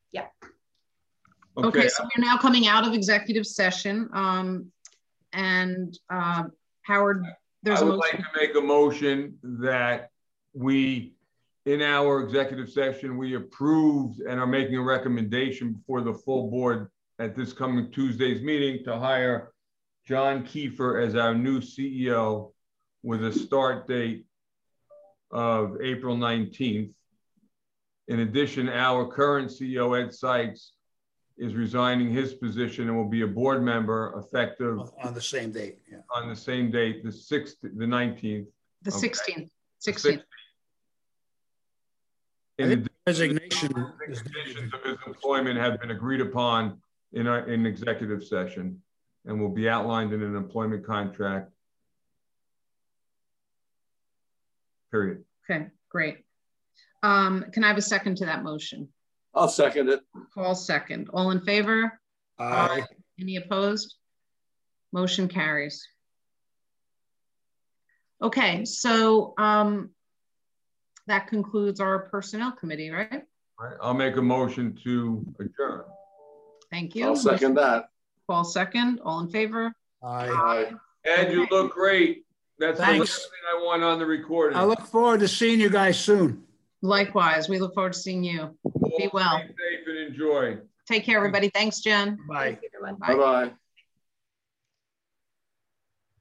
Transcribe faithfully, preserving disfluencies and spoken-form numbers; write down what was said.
Yeah. Okay, okay so we're now coming out of executive session. Um, and uh, Howard, there's I would a motion. like to make a motion that we, in our executive session, we approved and are making a recommendation before the full board at this coming Tuesday's meeting to hire John Kiefer as our new C E O with a start date of April nineteenth. In addition, our current C E O, Ed Sykes, is resigning his position and will be a board member effective on the same date. Yeah. On the same date, the sixth, the nineteenth. The okay. sixteenth. sixteenth. In the resignation is conditions of his employment have been agreed upon in our in executive session and will be outlined in an employment contract. Period. Okay, great. Um, can I have a second to that motion? I'll second it. Paul second. All in favor? Aye. Aye. Any opposed? Motion carries. Okay, so um, that concludes our personnel committee, right? All right, I'll make a motion to adjourn. Thank you. I'll second that. Paul second. All in favor? Aye. Aye. Ed, you look great. That's Thanks. the last thing I want on the recording. I look forward to seeing you guys soon. Likewise, we look forward to seeing you. Be well. Be safe and enjoy. Take care, everybody. Thanks, Jen. Bye. Bye-bye.